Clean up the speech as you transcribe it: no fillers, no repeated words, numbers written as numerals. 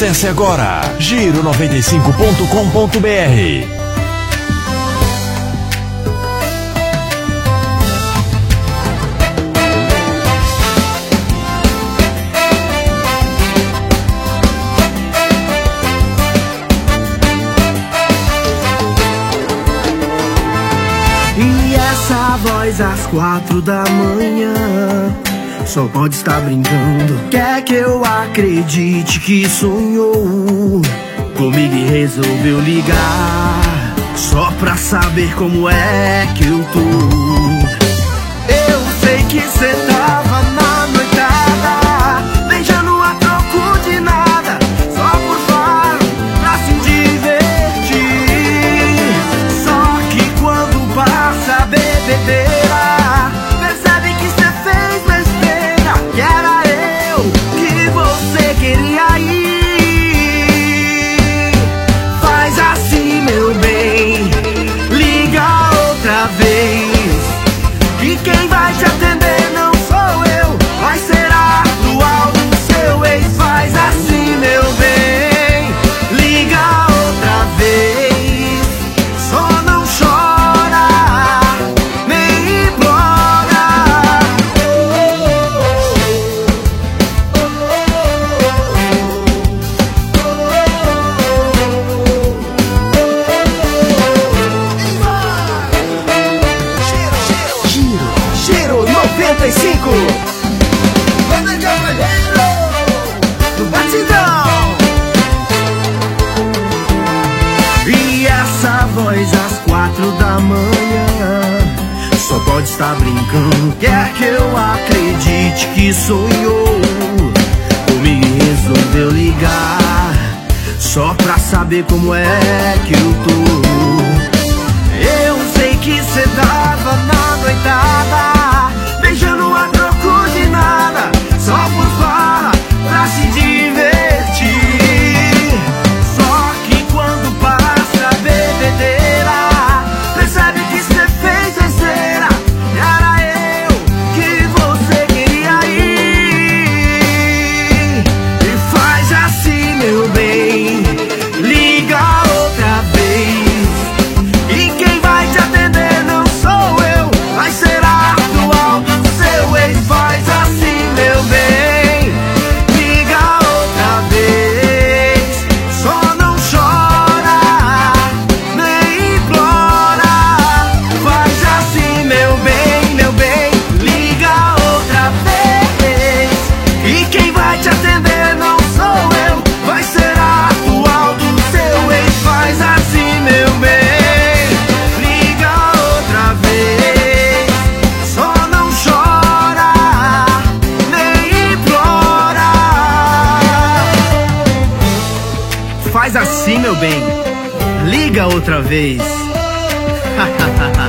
Acesse agora giro95.com.br. E essa voz às 4 da manhã só pode estar brincando. Quer que eu acredite que sonhou comigo e resolveu ligar só pra saber como é que eu tô. Eu sei que cê tava na noitada, beijando a troco de nada, só por falar pra se divertir. Só que quando passa a bebedeira, percebe que cê fez besteira, que era eu que você queria ir. Faz assim, meu bem, liga outra vez, que quem vai te atender não sou eu, vai ser a atual do seu ex. Faz assim, meu bem, liga outra vez, só não chora, nem implora. Giro 95, Banda Cavalheiro do Batidão. E essa voz às 4 da manhã só pode estar brincando. Quer que eu acredite que sonhou comigo e resolveu ligar só pra saber como é que eu tô. Eu sei que cê tava na noitada, beijando a troco de nada, só por farra pra se divertir. Só que quando passa a bebedeira, percebe que cê fez besteira, era eu que você queria ir. E faz assim, meu bem, liga outra vez, e quem vai te atender não sou eu, vai ser a atual do seu ex. Faz assim, meu bem, liga outra vez, só não chora, nem implora. Faz assim, meu bem, liga outra vez, e quem vai te atender não sou eu, vai ser a atual do seu ex. Faz assim, meu bem, liga outra vez, só não chora, nem implora. Faz assim, meu bem, liga outra vez.